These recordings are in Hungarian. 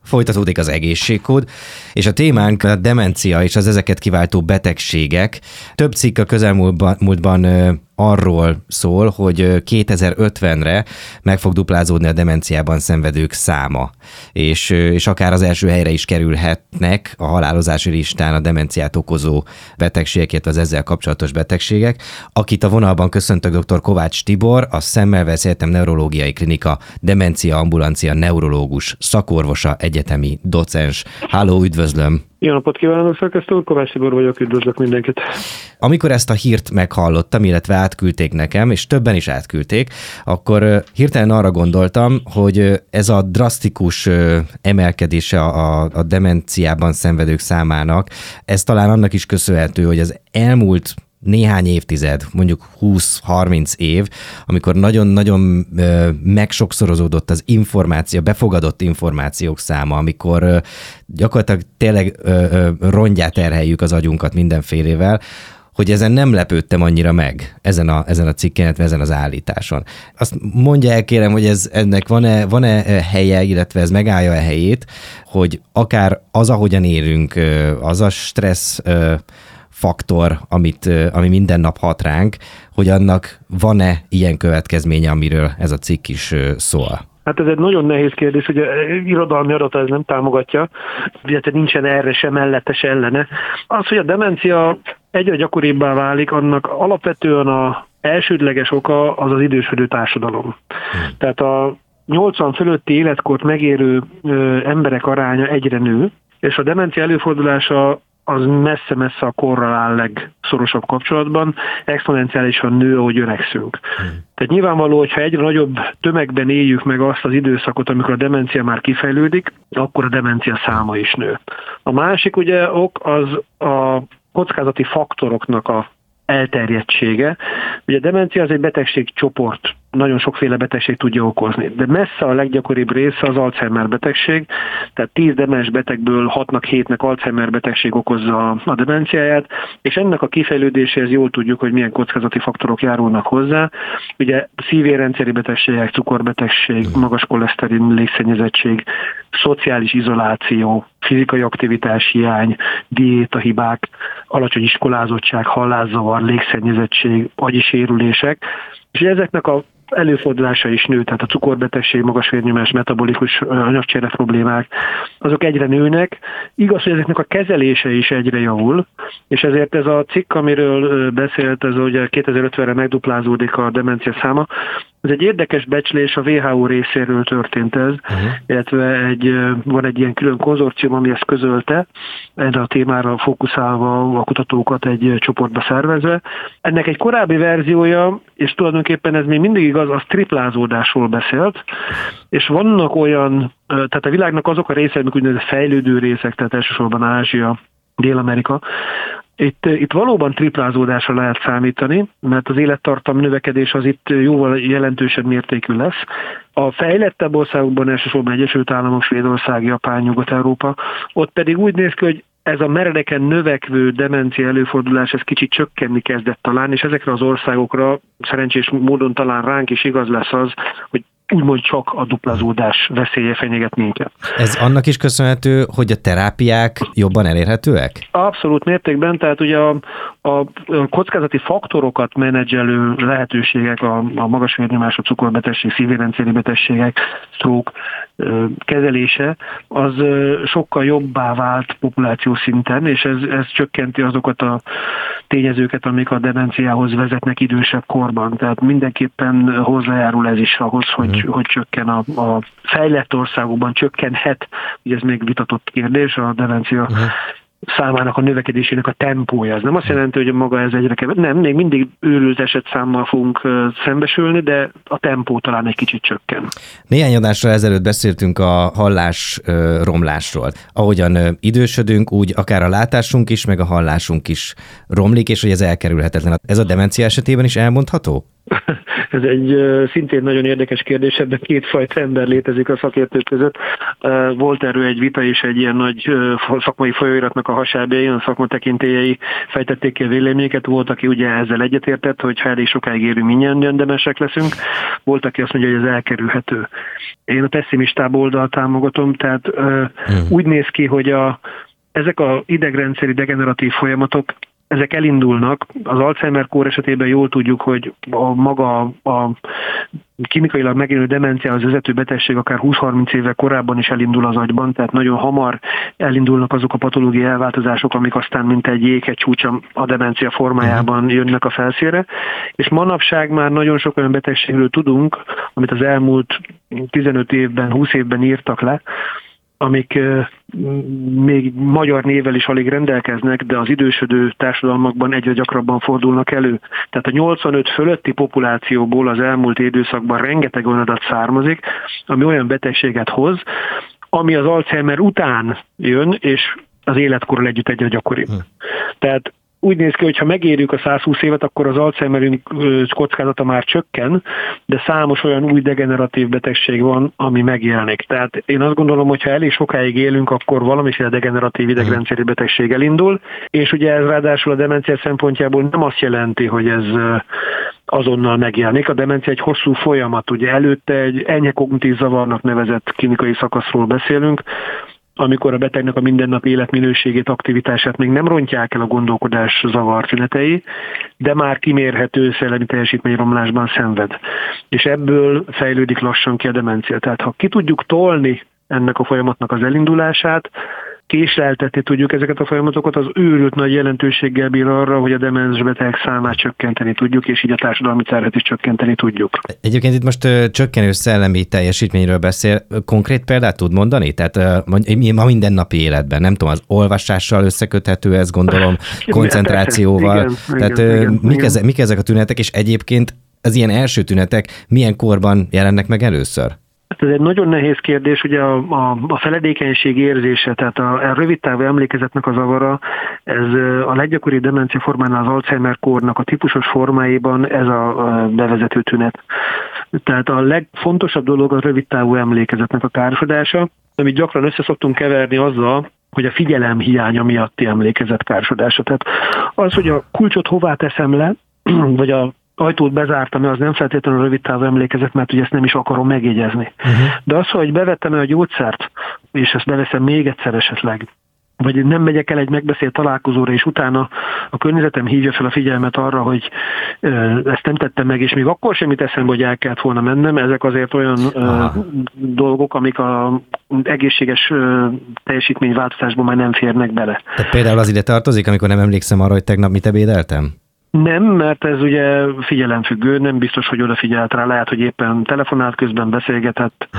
Folytatódik az egészségkód, és a témánk a demencia és az ezeket kiváltó betegségek. Több cikk a közelmúltban arról szól, hogy 2050-re meg fog duplázódni a demenciában szenvedők száma, és akár az első helyre is kerülhetnek a halálozási listán a demenciát okozó betegségek, illetve az ezzel kapcsolatos betegségek. Akit a vonalban köszöntök, dr. Kovács Tibor, a Semmelweis Egyetem Neurológiai Klinika demencia ambulancia neurológus szakorvosa, egyetemi docens. Háló, üdvözlöm! Jó napot kívánok, szerkesztő úr, Kovács Tibor vagyok, üdvözlök mindenkit. Amikor ezt a hírt meghallottam, illetve átküldték nekem, és többen is átküldték, akkor hirtelen arra gondoltam, hogy ez a drasztikus emelkedése a demenciában szenvedők számának, ez talán annak is köszönhető, hogy az elmúlt néhány évtized, mondjuk 20-30 év, amikor nagyon-nagyon megsokszorozódott az információ, befogadott információk száma, amikor gyakorlatilag tényleg rongyát terheljük az agyunkat mindenfélével, hogy ezen nem lepődtem annyira meg, ezen a cikken, illetve ezen az állításon. Azt mondja el, kérem, hogy ennek van-e helye, illetve ez megállja a helyét, hogy akár az, ahogyan élünk, az a stressz faktor, ami minden nap hat ránk, hogy annak van-e ilyen következménye, amiről ez a cikk is szól? Hát ez egy nagyon nehéz kérdés, ugye irodalmi adata ez nem támogatja, illetve nincsen erre sem mellette, se ellene. Az, hogy a demencia egyre gyakoribbá válik, annak alapvetően az elsődleges oka az az idősödő társadalom. Tehát a 80 fölötti életkort megérő emberek aránya egyre nő, és a demencia előfordulása az messze-messze a korral áll legszorosabb kapcsolatban, exponenciálisan nő, ahogy öregszünk. Tehát nyilvánvaló, hogyha egyre nagyobb tömegben éljük meg azt az időszakot, amikor a demencia már kifejlődik, akkor a demencia száma is nő. A másik ugye ok az a kockázati faktoroknak a elterjedtsége. Ugye a demencia az egy betegségcsoport, nagyon sokféle betegség tudja okozni, de messze a leggyakoribb része az Alzheimer betegség, tehát 10 demens betegből 6-7-nek Alzheimer betegség okozza a demenciáját, és ennek a kifejlődéséhez jól tudjuk, hogy milyen kockázati faktorok járulnak hozzá. Ugye szívérendszeri betegségek, cukorbetegség, magas koleszterin, légszennyezettség, szociális izoláció, fizikai aktivitás hiány, diétahibák, alacsony iskolázottság, hallászavar, légszennyezettség, agyi sérülések, és ezeknek a előfordulása is nő, tehát a cukorbetegség, magas vérnyomás, metabolikus anyagcsere problémák, azok egyre nőnek. Igaz, hogy ezeknek a kezelése is egyre javul, és ezért ez a cikk, amiről beszélt, ez ugye 2050-re megduplázódik a demencia száma, ez egy érdekes becslés, a WHO részéről történt ez, illetve van egy ilyen külön konzorcium, ami ezt közölte, erre a témára fókuszálva a kutatókat egy csoportba szervezve. Ennek egy korábbi verziója, és tulajdonképpen ez még mindig igaz, az triplázódásról beszélt, és vannak olyan, tehát a világnak azok a részek, amik úgynevezett fejlődő részek, tehát elsősorban Ázsia, Dél-Amerika, itt valóban triplázódásra lehet számítani, mert az élettartam növekedés az itt jóval jelentősebb mértékű lesz. A fejlettebb országokban, elsősorban Egyesült Államok, Svédország, Japán, Nyugat-Európa, ott pedig úgy néz ki, hogy ez a meredeken növekvő demencia előfordulás, ez kicsit csökkenni kezdett talán, és ezekre az országokra szerencsés módon talán ránk is igaz lesz az, hogy úgymond csak a duplázódás veszélye fenyeget minket. Ez annak is köszönhető, hogy a terápiák jobban elérhetőek? Abszolút mértékben, tehát ugye a kockázati faktorokat menedzselő lehetőségek, a magas vérnyomás, a cukorbetegség, szívérendszeri betegségek, stroke kezelése, az sokkal jobbá vált populáció szinten, és ez csökkenti azokat a tényezőket, amik a demenciához vezetnek idősebb korban. Tehát mindenképpen hozzájárul ez is ahhoz, hogy csökken a fejlett országokban, csökkenhet, ugye ez még vitatott kérdés, a demencia számának a növekedésének a tempója. Ez nem azt jelenti, hogy maga ez egyre kevesebb. Nem, még mindig őrült esetszámmal fogunk szembesülni, de a tempó talán egy kicsit csökken. Néhány adásra ezelőtt beszéltünk a hallás romlásról. Ahogyan idősödünk, úgy akár a látásunk is, meg a hallásunk is romlik, és hogy ez elkerülhetetlen. Ez a demencia esetében is elmondható? Ez egy szintén nagyon érdekes kérdés, ebben kétfajta ember létezik a szakértők között. Volt erről egy vita és egy ilyen nagy szakmai folyóiratnak a hasábjai, a szakmatekintélyei fejtették ki a véleményeket. Volt, aki ugye ezzel egyetértett, hogy ha elég sokáig érünk, mindjárt demensek leszünk. Volt, aki azt mondja, hogy ez elkerülhető. Én a pessimistább oldalt támogatom, tehát úgy néz ki, hogy ezek az idegrendszeri degeneratív folyamatok, ezek elindulnak. Az Alzheimer-kór esetében jól tudjuk, hogy a kimikailag megjelenő demencia, az vezető betegség akár 20-30 éve korábban is elindul az agyban, tehát nagyon hamar elindulnak azok a patológiai elváltozások, amik aztán mint egy jéghegy a demencia formájában jönnek a felszínre. És manapság már nagyon sok olyan betegségről tudunk, amit az elmúlt 15 évben, 20 évben írtak le, amik még magyar névvel is alig rendelkeznek, de az idősödő társadalmakban egyre gyakrabban fordulnak elő. Tehát a 85 fölötti populációból az elmúlt időszakban rengeteg olyan adat származik, ami olyan betegséget hoz, ami az Alzheimer után jön, és az életkorral együtt egyre gyakoribb. Tehát úgy néz ki, hogy ha megérjük a 120 évet, akkor az Alzheimer kockázata már csökken, de számos olyan új degeneratív betegség van, ami megjelenik. Tehát én azt gondolom, hogy ha elég sokáig élünk, akkor valamiféle degeneratív idegrendszeri betegség elindul, és ugye ez ráadásul a demencia szempontjából nem azt jelenti, hogy ez azonnal megjelenik. A demencia egy hosszú folyamat, ugye előtte egy enyhe kognitív zavarnak nevezett klinikai szakaszról beszélünk, amikor a betegnek a mindennapi életminőségét, aktivitását még nem rontják el a gondolkodás zavar tünetei, de már kimérhető szellemi teljesítményromlásban szenved. És ebből fejlődik lassan ki a demencia. Tehát ha ki tudjuk tolni ennek a folyamatnak az elindulását, késleltetni tudjuk ezeket a folyamatokat, az őrült nagy jelentőséggel bír arra, hogy a demens betegek számát csökkenteni tudjuk, és így a társadalmi terhet is csökkenteni tudjuk. Egyébként itt most csökkenő szellemi teljesítményről beszél. Konkrét példát tud mondani? Tehát a mindennapi életben, nem tudom, az olvasással összeköthető, ez gondolom, koncentrációval. Igen, mik ezek a tünetek, és egyébként az ilyen első tünetek milyen korban jelennek meg először? Ez egy nagyon nehéz kérdés, ugye a feledékenység érzése, tehát a rövidtávú emlékezetnek a zavara, ez a leggyakoribb demencia formánál az Alzheimer-kórnak a típusos formáiban ez a bevezető tünet. Tehát a legfontosabb dolog a rövidtávú emlékezetnek a károsodása, amit gyakran össze szoktunk keverni azzal, hogy a figyelem hiánya miatti emlékezet károsodása. Tehát az, hogy a kulcsot hová teszem le, vagy a ajtót bezártam, az nem feltétlenül rövid távú emlékezet, mert ugye ezt nem is akarom megjegyezni. De az, hogy bevettem-e a gyógyszert, és ezt beveszem még egyszer esetleg, vagy nem megyek el egy megbeszélt találkozóra, és utána a környezetem hívja fel a figyelmet arra, hogy ezt nem tettem meg, és még akkor sem jut eszembe, hogy el kellett volna mennem. Ezek azért olyan dolgok, amik az egészséges teljesítményváltozásban már nem férnek bele. Tehát például az ide tartozik, amikor nem emlékszem arra, hogy tegnap mit ebédeltem? Nem, mert ez ugye figyelemfüggő, nem biztos, hogy odafigyelt rá, lehet, hogy éppen telefonált közben beszélgetett,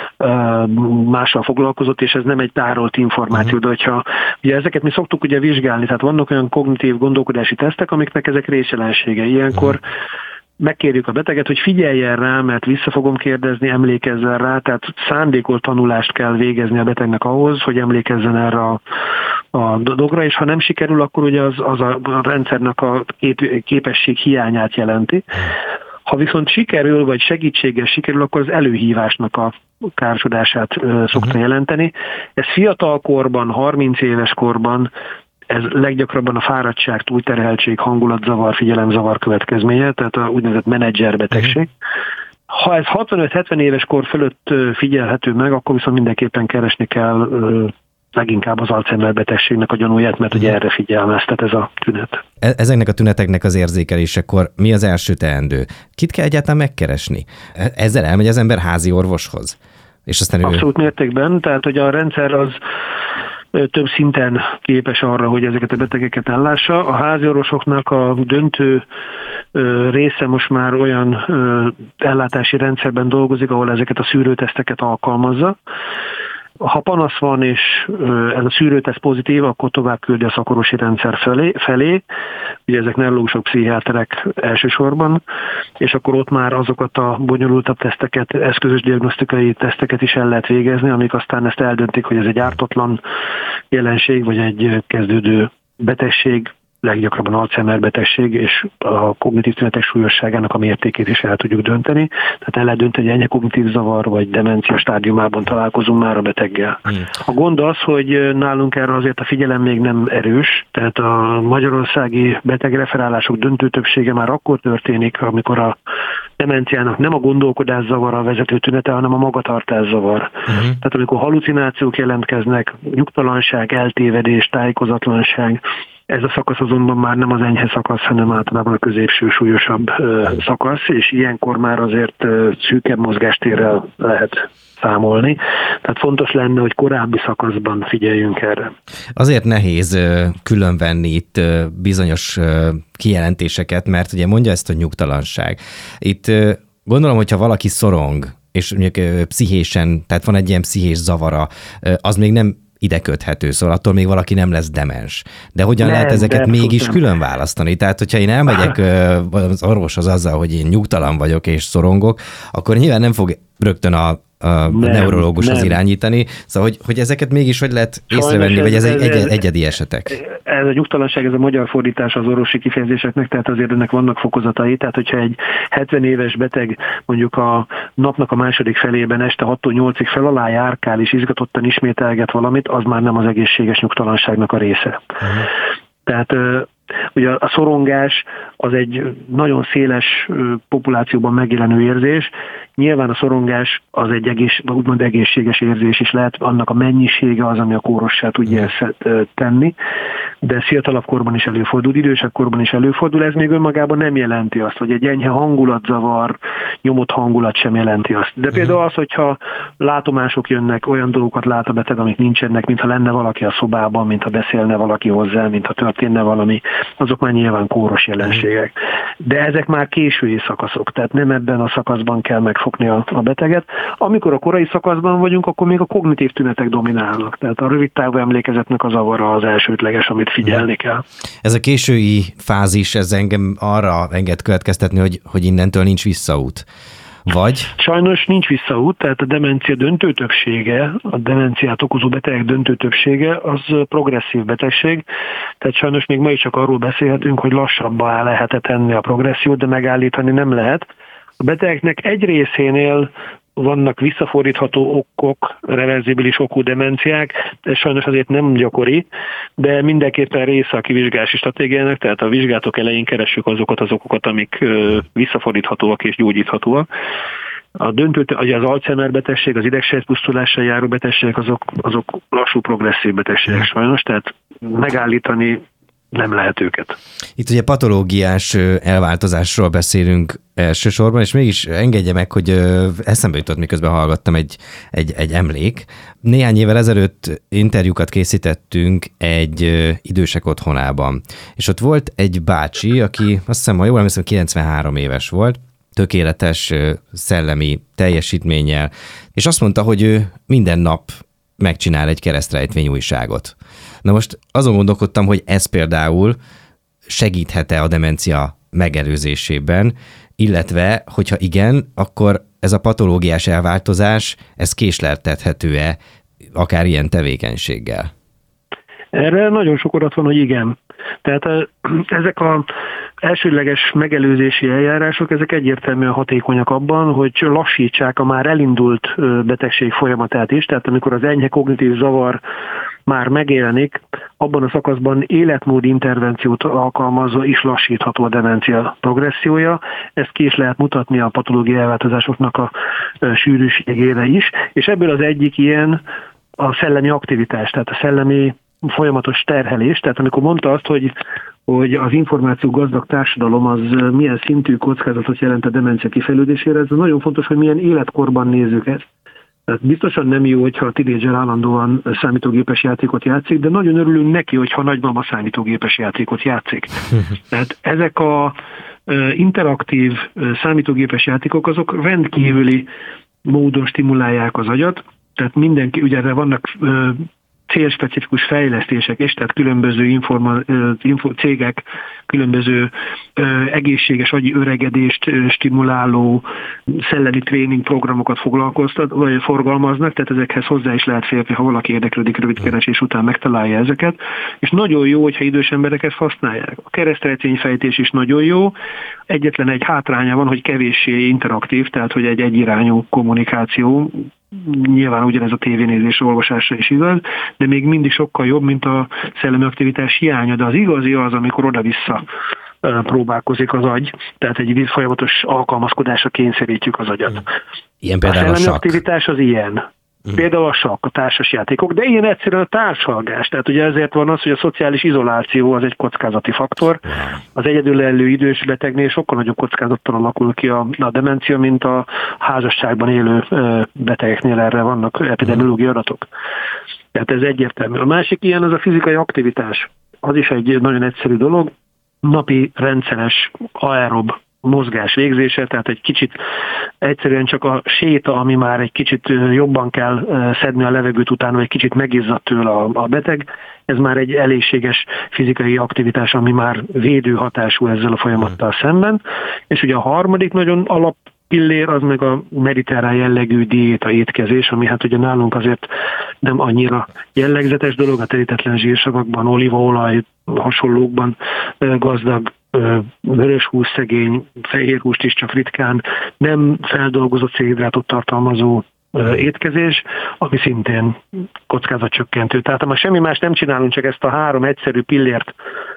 mással foglalkozott, és ez nem egy tárolt információ, de hogyha ugye ezeket mi szoktuk ugye vizsgálni, tehát vannak olyan kognitív gondolkodási tesztek, amiknek ezek részjelensége. Ilyenkor megkérjük a beteget, hogy figyeljen rá, mert vissza fogom kérdezni, emlékezzen rá, tehát szándékolt tanulást kell végezni a betegnek ahhoz, hogy emlékezzen erre a dologra, és ha nem sikerül, akkor ugye az a rendszernek a képesség hiányát jelenti. Ha viszont sikerül, vagy segítséggel sikerül, akkor az előhívásnak a károsodását szokta jelenteni. Ez fiatal korban, 30 éves korban, ez leggyakrabban a fáradtság, túlterheltség, hangulatzavar, figyelemzavar következménye, tehát a úgynevezett menedzserbetegség. Ha ez 65-70 éves kor fölött figyelhető meg, akkor viszont mindenképpen keresni kell leginkább az Alzheimer betegségnek a gyanúját, mert ugye erre figyelmeztet ez a tünet. Ezeknek a tüneteknek az érzékelésekor mi az első teendő? Kit kell egyáltalán megkeresni? Ezzel elmegy az ember házi orvoshoz? És aztán abszolút mértékben, tehát hogy a rendszer az több szinten képes arra, hogy ezeket a betegeket ellássa. A háziorvosoknak a döntő része most már olyan ellátási rendszerben dolgozik, ahol ezeket a szűrőteszteket alkalmazza. Ha panasz van, és ez a szűrőteszt pozitív, akkor tovább küldi a szakorvosi rendszer felé. Ugye ezek neurológusok, pszichiáterek elsősorban, és akkor ott már azokat a bonyolultabb teszteket, eszközös diagnosztikai teszteket is el lehet végezni, amik aztán ezt eldöntik, hogy ez egy ártatlan jelenség, vagy egy kezdődő betegség, leggyakrabban Alzheimer-betegség, és a kognitív tünetek súlyosságának a mértékét is el tudjuk dönteni. Tehát el lehet dönteni, hogy enyhe kognitív zavar vagy demencia stádiumában találkozunk már a beteggel. A gond az, hogy nálunk erre azért a figyelem még nem erős, tehát a magyarországi betegreferálások döntő többsége már akkor történik, amikor a demenciának nem a gondolkodászavar a vezető tünete, hanem a magatartászavar. Tehát amikor halucinációk jelentkeznek, nyugtalanság, eltévedés, tájékozatlanság, ez a szakasz azonban már nem az enyhe szakasz, hanem általában a középső, súlyosabb szakasz, és ilyenkor már azért szűkebb mozgástérrel lehet számolni. Tehát fontos lenne, hogy korábbi szakaszban figyeljünk erre. Azért nehéz különvenni itt bizonyos kijelentéseket, mert ugye mondja ezt a nyugtalanság. Itt gondolom, hogyha valaki szorong, és mondjuk pszichésen, tehát van egy ilyen pszichés zavara, az még nem ide köthető, szóval attól még valaki nem lesz demens. De hogyan lehet ezeket mégis külön választani? Tehát, hogyha én elmegyek az orvoshoz azzal, hogy én nyugtalan vagyok és szorongok, akkor nyilván nem fog rögtön a neurológus az irányítani. Szóval, hogy ezeket mégis hogy lehet észrevenni, vagy ez egyedi esetek? Ez a nyugtalanság, ez a magyar fordítás az orvosi kifejezéseknek, tehát azért ennek vannak fokozatai. Tehát, hogyha egy 70 éves beteg mondjuk a napnak a második felében este 6-tól 8-ig fel alá járkál és izgatottan ismételget valamit, az már nem az egészséges nyugtalanságnak a része. Tehát ugye a szorongás az egy nagyon széles populációban megjelenő érzés. Nyilván a szorongás az egy úgymond egészséges érzés is lehet, annak a mennyisége az, ami a kórossá tudja ezt tenni, de fiatalabb korban is előfordul, idősebb korban is előfordul, ez még önmagában nem jelenti azt, hogy egy enyhe hangulatzavar, nyomott hangulat sem jelenti azt. De például az, hogyha látomások jönnek, olyan dolgokat lát a beteg, amik nincsenek, mintha lenne valaki a szobában, mintha beszélne valaki hozzá, mintha történne valami, azok már nyilván kóros jelenségek. De ezek már késői szakaszok, tehát nem ebben a szakaszban kell megfogni a beteget. Amikor a korai szakaszban vagyunk, akkor még a kognitív tünetek dominálnak. Tehát a rövid távú emlékezetnek a zavara az elsődleges, amit figyelni kell. Ez a késői fázis, ez engem arra enged következtetni, hogy innentől nincs visszaút. Vagy? Sajnos nincs visszaút, tehát a demencia döntő többsége, a demenciát okozó betegek döntő többsége az progresszív betegség, tehát sajnos még ma is csak arról beszélhetünk, hogy lassabbá lehet tenni a progressziót, de megállítani nem lehet. A betegeknek egy részénél vannak visszafordítható okok, reverzibilis okú demenciák, ez sajnos azért nem gyakori, de mindenképpen része a kivizsgálási stratégiának, tehát a vizsgálatok elején keressük azokat az okokat, amik visszafordíthatóak és gyógyíthatóak. Az Alzheimer betegség, az idegsejtpusztulással járó betegségek, azok lassú progresszív betegségek sajnos, tehát megállítani nem lehet őket. Itt ugye patológiás elváltozásról beszélünk elsősorban, és mégis engedje meg, hogy eszembe jutott, miközben hallgattam egy emlék. Néhány évvel ezelőtt interjúkat készítettünk egy idősek otthonában, és ott volt egy bácsi, aki azt hiszem, ha jól emlékszem, 93 éves volt, tökéletes szellemi teljesítménnyel, és azt mondta, hogy ő minden nap megcsinál egy keresztrejtvény újságot. Na most azon gondolkodtam, hogy ez például segíthet-e a demencia megelőzésében, illetve, hogyha igen, akkor ez a patológiás elváltozás, ez késleltethető-e akár ilyen tevékenységgel? Erre nagyon sok adat van, hogy igen. Tehát ezek az elsődleges megelőzési eljárások, ezek egyértelműen hatékonyak abban, hogy lassítsák a már elindult betegség folyamatát is, tehát amikor az enyhe kognitív zavar már megjelenik, abban a szakaszban életmódi intervenciót alkalmazva is lassítható a demencia progressziója. Ezt ki is lehet mutatni a patológiai elváltozásoknak a sűrűségére is, és ebből az egyik ilyen a szellemi aktivitás, tehát a szellemi folyamatos terhelés, tehát amikor mondta azt, hogy az információ gazdag társadalom az milyen szintű kockázatot jelent a demencia kifejlődésére, ez nagyon fontos, hogy milyen életkorban nézzük ezt. Tehát biztosan nem jó, hogyha a tinédzser állandóan számítógépes játékot játszik, de nagyon örülünk neki, hogyha a nagymama számítógépes játékot játszik. Tehát ezek a interaktív számítógépes játékok, azok rendkívüli módon stimulálják az agyat, tehát mindenki, ugye erre vannak célspecifikus fejlesztések is, tehát különböző cégek, különböző egészséges agyi öregedést stimuláló szellemi tréning programokat vagy forgalmaznak, tehát ezekhez hozzá is lehet férni, ha valaki érdeklődik, rövid keresés után megtalálja ezeket, és nagyon jó, hogyha idős emberek ezt használják. A keresztrejtvényfejtés is nagyon jó, egyetlen egy hátránya van, hogy kevéssé interaktív, tehát hogy egy egyirányú kommunikáció, nyilván ugyanez a tévénézés olvasásra is igaz, de még mindig sokkal jobb, mint a szellemi aktivitás hiánya, de az igazi az, amikor oda-vissza próbálkozik az agy, tehát egy folyamatos alkalmazkodásra kényszerítjük az agyat. Ilyen például a szellemi aktivitás az ilyen. Például a sakk, a társasjátékok, de ilyen egyszerűen a társalgás. Tehát ugye ezért van az, hogy a szociális izoláció az egy kockázati faktor. Az egyedül élő idős betegnél sokkal nagyobb kockázattal alakul ki a demencia, mint a házasságban élő betegeknél, erre vannak epidemiológiai adatok. Tehát ez egyértelmű. A másik ilyen az a fizikai aktivitás. Az is egy nagyon egyszerű dolog. Napi rendszeres aerob mozgás végzése, tehát egy kicsit egyszerűen csak a séta, ami már egy kicsit jobban kell szedni a levegőt utána, egy kicsit megizzadt tőle a beteg, ez már egy elégséges fizikai aktivitás, ami már védő hatású ezzel a folyamattal szemben. És ugye a harmadik nagyon alappillér az meg a mediterrán jellegű diéta, étkezés, ami hát ugye nálunk azért nem annyira jellegzetes dolog, a terítetlen zsírsavakban, olívaolaj, hasonlókban gazdag, vörös hús szegény, fehér húst is csak ritkán, nem feldolgozott szénhidrátot tartalmazó étkezés, ami szintén kockázatcsökkentő. Tehát ha semmi más nem csinálunk, csak ezt a 3 egyszerű pillért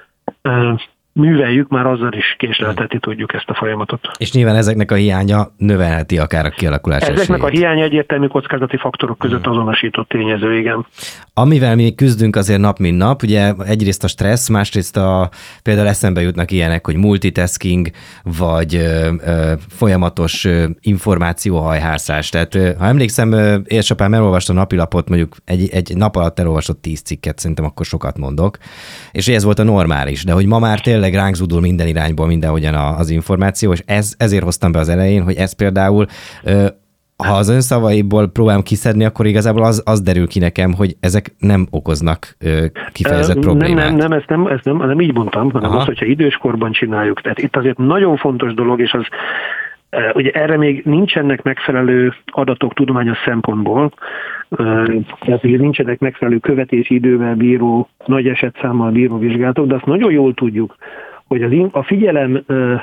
műveljük, már azzal is késleltetni tudjuk ezt a folyamatot. És nyilván ezeknek a hiánya növelheti akár a kialakulás esélyét. Ezeknek a hiánya egyértelmű kockázati faktorok között azonosított tényező, igen. Amivel mi küzdünk azért nap mint nap, ugye egyrészt a stressz, másrészt például eszembe jutnak ilyenek, hogy multitasking, vagy folyamatos információhajhászás. Tehát ha emlékszem, édesapám elolvasta a napilapot, mondjuk egy nap alatt elolvasott 10 cikket, szerintem akkor sokat mondok, és ez volt a normális, de hogy ma már tényleg ránk zúdul minden irányból, mindenhogyan az információ, és ezért hoztam be az elején, hogy ez például, ha az ön szavaiból próbálom kiszedni, akkor igazából az derül ki nekem, hogy ezek nem okoznak kifejezett problémát. Ezt nem így mondtam, hanem az, hogyha időskorban csináljuk. Tehát itt azért nagyon fontos dolog, és az ugye erre még nincsenek megfelelő adatok tudományos szempontból, tehát ugye nincsenek megfelelő követési idővel bíró, nagy esetszámmal bíró vizsgálatok, de azt nagyon jól tudjuk, hogy a figyelem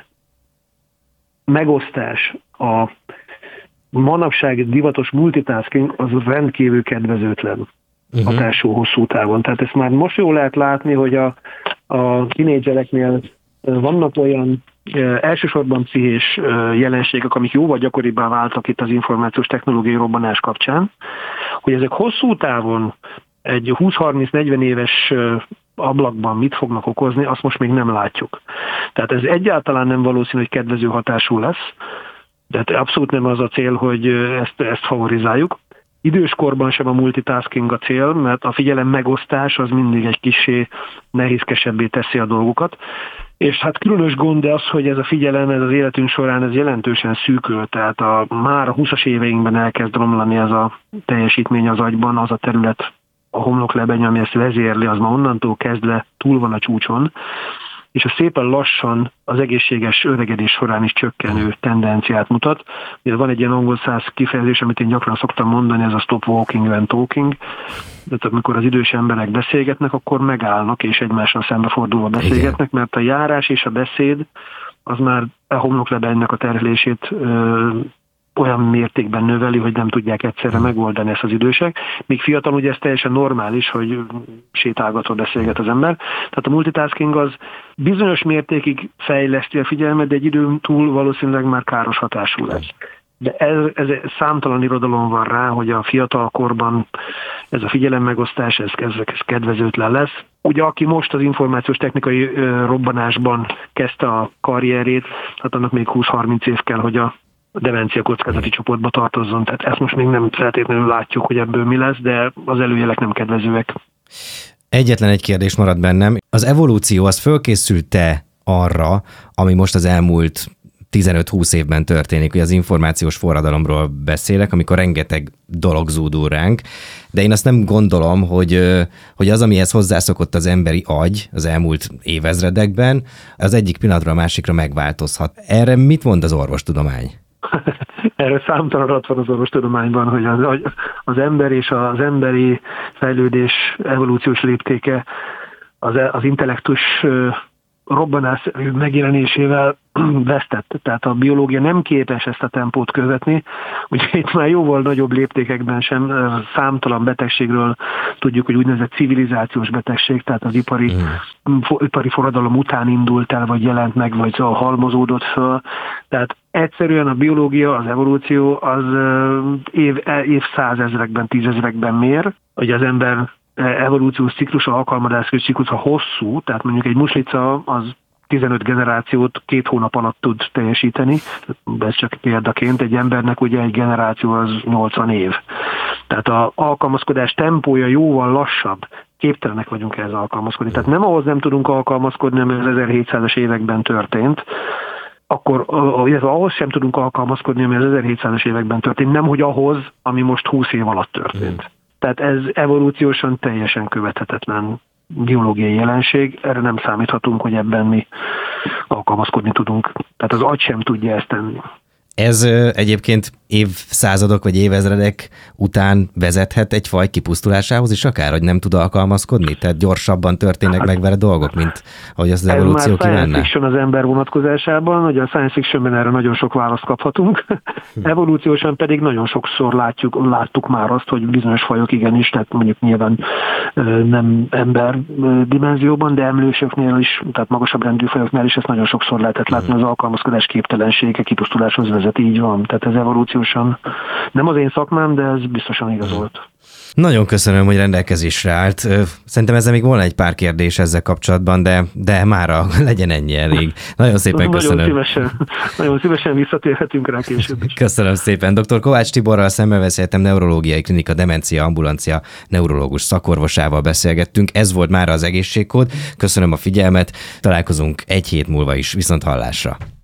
megosztás, a manapság divatos multitasking az rendkívül kedvezőtlen hatású hosszú távon. Tehát ezt már most jól lehet látni, hogy a tínédzsereknél vannak olyan elsősorban pszichés jelenségek, amik jóval gyakoribbá váltak itt az információs technológiai robbanás kapcsán, hogy ezek hosszú távon egy 20-30-40 éves ablakban mit fognak okozni, azt most még nem látjuk. Tehát ez egyáltalán nem valószínű, hogy kedvező hatású lesz, de abszolút nem az a cél, hogy ezt favorizáljuk. Időskorban sem a multitasking a cél, mert a figyelem megosztás az mindig egy kissé nehézkesebbé teszi a dolgokat. És hát különös gond az, hogy ez a figyelem, ez az életünk során ez jelentősen szűkül, tehát már a 20-as éveinkben elkezd romlani ez a teljesítmény az agyban, az a terület, a homloklebeny, ami ezt vezérli, az ma onnantól kezdve túl van a csúcson, és a szépen lassan az egészséges öregedés során is csökkenő tendenciát mutat. Ugye van egy ilyen angol száz kifejezés, amit én gyakran szoktam mondani, ez a stop walking when talking. Tehát amikor az idős emberek beszélgetnek, akkor megállnak, és egymással szembefordulva beszélgetnek, mert a járás és a beszéd az már a homloklebenynek a terhelését olyan mértékben növeli, hogy nem tudják egyszerre megoldani ezt az idősek. Míg fiatal, ugye ez teljesen normális, hogy sétálgatva beszélget az ember. Tehát a multitasking az bizonyos mértékig fejleszti a figyelmet, de egy időn túl valószínűleg már káros hatású lesz. De ez számtalan irodalom van rá, hogy a fiatal korban ez a figyelemmegosztás, ez kedvezőtlen lesz. Ugye aki most az információs technikai robbanásban kezdte a karrierét, hát annak még 20-30 év kell, hogy a demencia kockázati csoportba tartozzon. Tehát ezt most még nem feltétlenül látjuk, hogy ebből mi lesz, de az előjelek nem kedvezőek. Egyetlen egy kérdés maradt bennem. Az evolúció az fölkészült-e arra, ami most az elmúlt 15-20 évben történik, hogy az információs forradalomról beszélek, amikor rengeteg dolog zúdul ránk, de én azt nem gondolom, hogy az, amihez hozzászokott az emberi agy az elmúlt évezredekben, az egyik pillanatra a másikra megváltozhat. Erre mit mond az orvostudomány? Erre számtalan adat van az orvostudományban, hogy az ember és az emberi fejlődés evolúciós léptéke az intellektus robbanásszerű megjelenésével vesztett. Tehát a biológia nem képes ezt a tempót követni. Ugye itt már jóval nagyobb léptékekben sem számtalan betegségről tudjuk, hogy úgynevezett civilizációs betegség, tehát az ipari forradalom után indult el, vagy jelent meg, vagy halmozódott föl. Tehát egyszerűen a biológia, az evolúció az évszázezrekben, tízezrekben mér, hogy az ember evolúciós ciklusa, alkalmazási ciklusa hosszú, tehát mondjuk egy muslica az 15 generációt 2 hónap alatt tud teljesíteni, ez csak példaként, egy embernek ugye egy generáció az 80 év. Tehát az alkalmazkodás tempója jóval lassabb, képtelenek vagyunk ehhez alkalmazkodni. Tehát nem ahhoz nem tudunk alkalmazkodni, ami az 1700-as években történt, akkor ahhoz sem tudunk alkalmazkodni, ami az 1700-as években történt, nemhogy ahhoz, ami most 20 év alatt történt. Tehát ez evolúciósan teljesen követhetetlen biológiai jelenség, erre nem számíthatunk, hogy ebben mi alkalmazkodni tudunk. Tehát az agy sem tudja ezt tenni. Ez egyébként évszázadok vagy évezredek után vezethet egy faj kipusztulásához is akár, hogy nem tud alkalmazkodni? Tehát gyorsabban történnek meg vele dolgok, mint ahogy azt az evolúció kívánná? Ez már science fiction az ember vonatkozásában, hogy a science fictionben erre nagyon sok választ kaphatunk. Evolúciósan pedig nagyon sokszor láttuk már azt, hogy bizonyos fajok igenis, tehát mondjuk nyilván nem ember dimenzióban, de emlősöknél is, tehát magasabb rendű fajoknál is ezt nagyon sokszor lehetett látni, az alkalmazkodás képtelensége kipusztuláshoz vezet, így van. Tehát ez evolúciósan nem az én szakmám, de ez biztosan igaz volt. Nagyon köszönöm, hogy rendelkezésre állt. Szerintem ezzel még volna egy pár kérdés ezzel kapcsolatban, de mára legyen ennyi elég. Nagyon szépen köszönöm. Nagyon szívesen visszatérhetünk rá később is. Köszönöm szépen. Dr. Kovács Tiborral, a Szemmelweis Egyetem Neurológiai Klinika Demencia Ambulancia neurológus szakorvosával beszélgettünk. Ez volt mára az Egészségkód. Köszönöm a figyelmet. Találkozunk egy hét múlva is. Viszont hallásra.